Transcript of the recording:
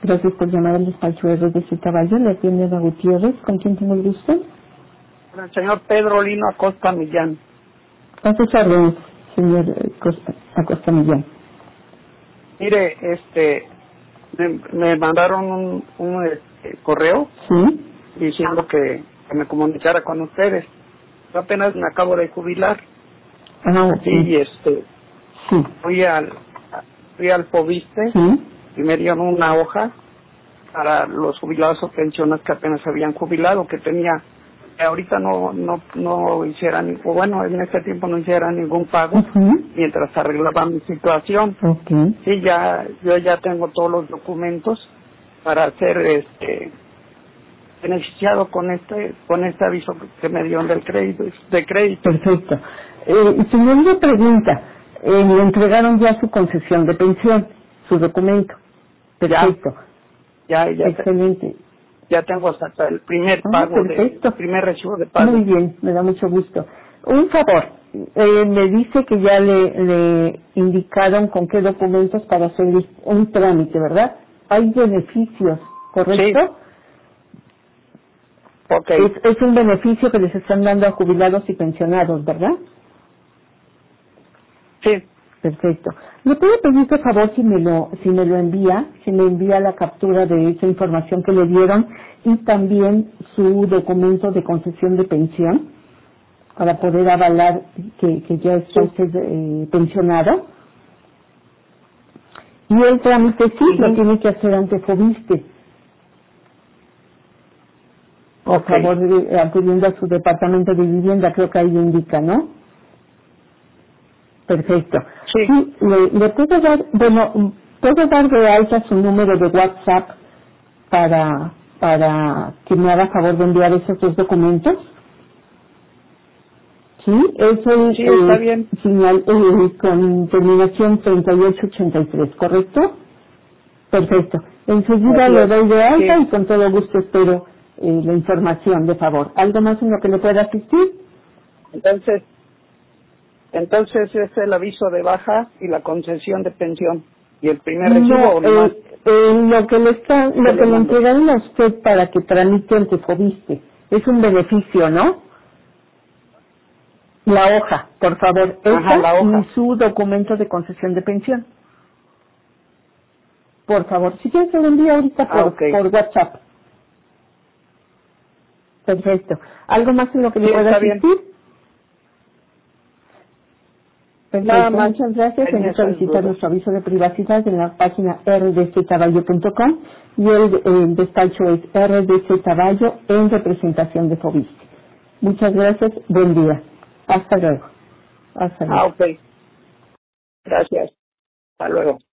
Gracias por llamar al despacho RDC Caballo. Le atiende a Gutiérrez. ¿Con quién tengo el gusto? Con el señor Pedro Lino Acosta Millán. A sus órdenes, señor Acosta Millán. Mire, me mandaron un correo ¿Sí? diciendo que me comunicara con ustedes. Yo apenas me acabo de jubilar Ah, y sí. fui al Fobiste ¿Sí? y me dieron una hoja para los jubilados o pensiones que apenas habían jubilado, que ahorita no hicieran, o bueno, en este tiempo no hicieran ningún pago mientras arreglaba mi situación. Okay. Sí, yo ya tengo todos los documentos para ser beneficiado con este aviso que me dieron de crédito. Perfecto. Señor, una pregunta. Le entregaron ya su concesión de pensión, su documento. Perfecto. Ya Excelente. ya tengo hasta el primer pago, el primer recibo de pago. Muy bien, me da mucho gusto. Un favor, me dice que ya le indicaron con qué documentos para hacer un trámite, ¿verdad? Hay beneficios, ¿correcto? Sí. Okay. Es un beneficio que les están dando a jubilados y pensionados, ¿verdad? Sí. Perfecto. ¿Me puede pedir, por favor, si me lo envía, si me envía la captura de esa información que le dieron y también su documento de concesión de pensión para poder avalar que ya está usted pensionado? Y el trámite sí lo tiene que hacer ante Fobiste. Por favor, acudiendo a su departamento de vivienda, creo que ahí indica, ¿no? Perfecto. Sí. Le puedo dar, puedo dar de alta su número de WhatsApp para que me haga favor de enviar esos dos documentos. Sí, es el sí, está bien. Final con terminación 3883, ¿correcto? Perfecto. Enseguida le doy de alta y con todo gusto espero la información, de favor. ¿Algo más en lo que le pueda asistir? Entonces es el aviso de baja y la concesión de pensión y el primer recibo. Lo que le entregaron a usted para que tramite ante Fobiste es un beneficio, ¿no? La hoja, por favor, la hoja. Y su documento de concesión de pensión. Por favor, si quieres se lo envío ahorita por WhatsApp. Perfecto. ¿Algo más en lo que le pueda asistir? Perfecto. Muchas gracias. Invito a visitar nuestro aviso de privacidad en la página rdccaballo.com y el despacho es RDC Caballo en representación de Fobiste. Muchas gracias. Buen día. Hasta luego. Hasta luego. Ok. Gracias. Hasta luego.